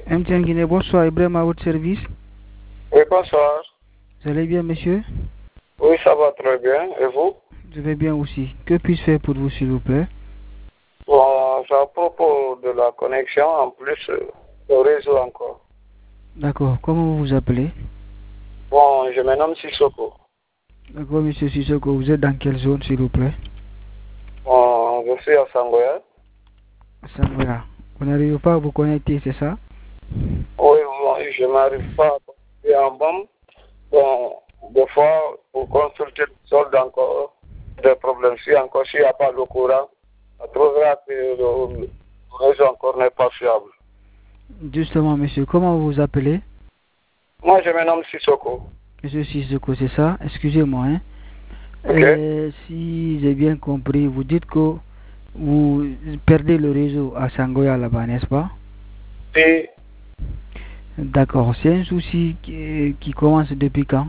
MTN Guinée, bonsoir. Ibrahim à votre service. Oui, bonsoir. Vous allez bien, monsieur? Oui, ça va très bien. Et vous? Je vais bien aussi. Que puis-je faire pour vous, s'il vous plaît? Bon, c'est à propos de la connexion, en plus, le réseau encore. D'accord. Comment vous vous appelez? Bon, je me nomme Sissoko. D'accord, monsieur Sissoko. Vous êtes dans quelle zone, s'il vous plaît? Bon, je suis à Sangoya. Sangoya. Vous n'arrivez pas à vous connecter, c'est ça? Oui, bon, je n'arrive pas à passer en bombe. Bon, des fois, pour consulter le solde encore, des problèmes. Si encore, s'il n'y a pas le courant, on trouvera que le réseau encore n'est pas fiable. Justement, monsieur, comment vous vous appelez? Moi, je me nomme Sissoko. Monsieur Sissoko, c'est ça? Excusez-moi, hein? Ok. Si j'ai bien compris, vous dites que vous perdez le réseau à Sangoya là-bas, n'est-ce pas? Si, D'accord. C'est un souci qui commence depuis quand?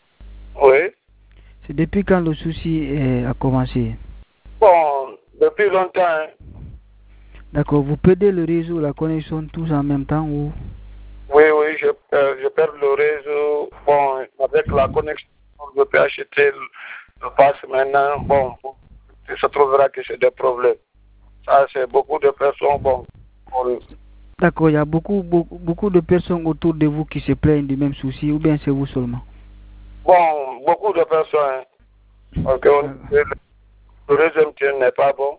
oui. C'est depuis quand le souci a commencé? Bon, depuis longtemps, hein. D'accord. Vous perdez le réseau, la connexion tous en même temps ou? Oui, je perds le réseau. Bon, avec la connexion, je peux acheter le pass maintenant. Bon, il se trouvera que c'est des problèmes. Ça, c'est beaucoup de personnes. Bon, D'accord. Il y a beaucoup de personnes autour de vous qui se plaignent du même souci ou bien c'est vous seulement? bon, beaucoup de personnes. Hein, parce que le réseau n'est pas bon.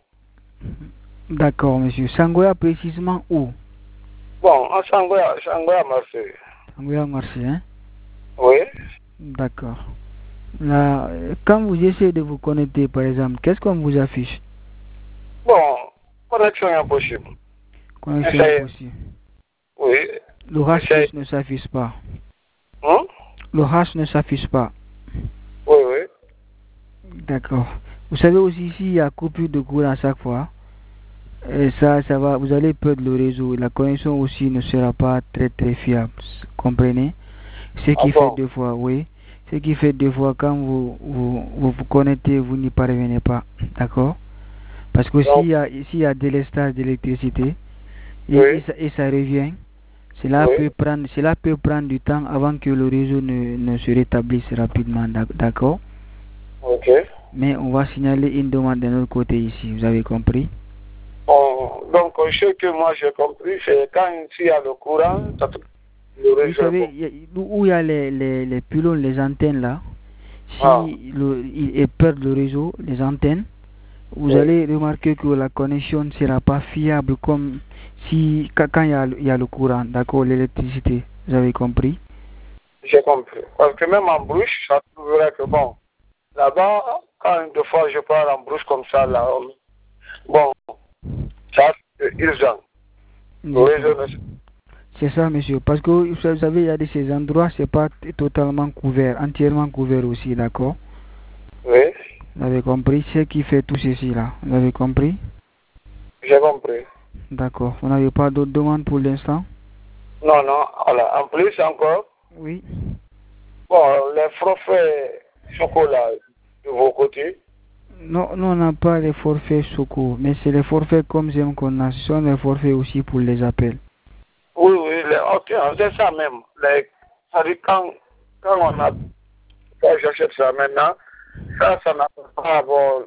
D'accord, monsieur. Sangoya précisément où? Bon, en Sangoya, Marseille. Sangoya Marseille, hein? Oui. D'accord. Là, quand vous essayez de vous connecter, par exemple, qu'est-ce qu'on vous affiche? Bon, connexion impossible. Connexion Essayez. impossible. Oui. Le hash Essayez. ne s'affiche pas. Hein? Le hash ne s'affiche pas. Oui, oui. D'accord. Vous savez aussi s'il y a coupure de courant à chaque fois, et ça va, vous allez perdre le réseau. La connexion aussi ne sera pas très fiable. Comprenez? Ce Ah qui fait bon? deux fois, oui. Ce qui fait deux fois quand vous connectez, vous n'y parvenez pas. D'accord? Parce que Donc, s'il y a délestage d'électricité oui. et ça revient, Oui. cela peut prendre du temps avant que le réseau ne se rétablisse rapidement. D'accord? Ok. Mais on va signaler une demande de notre côté ici. Vous avez compris? Bon, donc, ce que moi j'ai compris, c'est quand il y a le courant, le Vous réseau est savez, bon. où il y a les pylônes, les antennes là, Ah, si ils perdent le réseau, les antennes, vous oui. allez remarquer que la connexion ne sera pas fiable comme si quand il y a le courant, d'accord, l'électricité. Vous avez compris? J'ai compris. Parce que même en brouche, ça trouverait que bon, là-bas, quand deux fois je pars en brouche comme ça, là, bon, ça c'est urgent. Le réseau ne C'est ça, monsieur. Parce que vous savez, il y a de ces endroits, c'est pas totalement couvert, entièrement couvert aussi, d'accord? oui, Vous avez compris ce qui fait tout ceci là. Vous avez compris? j'ai compris. D'accord. Vous n'avez pas d'autres demandes pour l'instant? Non, non, voilà. En plus encore, Oui. bon, les forfaits chocolat de vos côtés. Non, nous on n'a pas les forfaits Soko, mais c'est les forfaits comme j'aime qu'on a. Ce sont les forfaits aussi pour les appels. Oui, oui, ok, c'est ça même. Ça dit quand quand j'achète ça maintenant, ça n'a pas à voir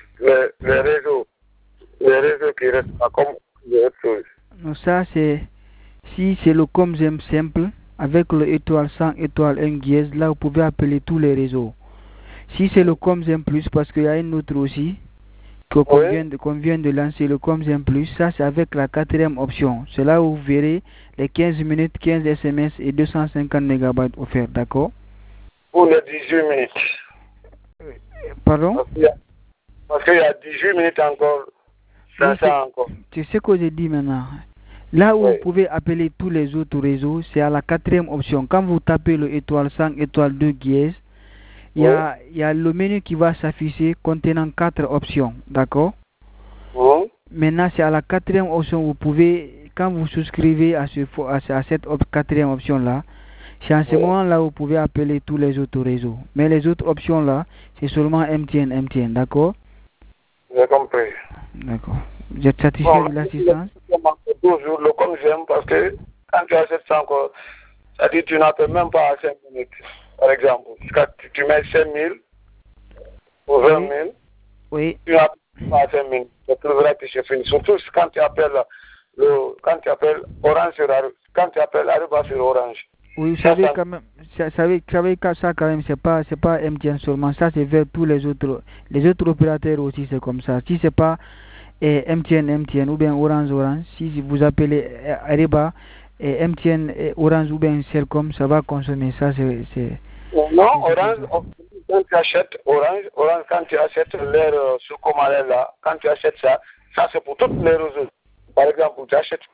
les réseaux qui restent pas comme les autres choses. Non, ça si c'est le comme j'aime simple, avec le étoile 100 étoile 1 dièse, là vous pouvez appeler tous les réseaux. Si c'est le comme j'aime plus, parce qu'il y a un autre aussi, qu'on Oui, vient de lancer, le comme j'aime plus, ça c'est avec la quatrième option. C'est là où vous verrez les 15 minutes, 15 SMS et 250 mégabytes offerts, d'accord? pour les 18 minutes. Pardon? Parce qu'il y a 18 minutes encore, Oui, 500 encore. c'est ce que j'ai dit maintenant. Là où vous Oui, pouvez appeler tous les autres réseaux, c'est à la quatrième option. Quand vous tapez le étoile 100, étoile 2 dièse, oui, il y a le menu qui va s'afficher contenant 4 options. D'accord? oui. Maintenant, c'est à la quatrième option, vous pouvez, quand vous souscrivez à cette quatrième option-là, c'est en ce Oui, moment-là où vous pouvez appeler tous les autres réseaux. Mais les autres options-là, c'est seulement MTN, d'accord? j'ai compris. D'accord. Vous êtes satisfait Bon, de l'assistance? toujours le comme j'aime parce que quand tu achètes ça encore, c'est-à-dire tu n'appelles même pas à 5 minutes, par exemple. Quand tu mets 5 000 ou 20 000, oui. Tu n'appelles pas à 5 minutes. Le plus vrai que c'est fini. Surtout quand tu appelles Orange quand tu appelles Aruba sur Orange. Oui, vous savez quand même, ça quand même, c'est pas MTN seulement, ça c'est vers tous les autres opérateurs aussi, c'est comme ça. Si c'est pas MTN ou bien Orange, si vous appelez Aruba, MTN, Orange ou bien Celcom, ça va consommer, ça c'est. Non, Orange, quand tu achètes Orange, quand tu achètes leur Sucomalé là, quand tu achètes ça c'est pour toutes les réseaux. Par exemple, tu achètes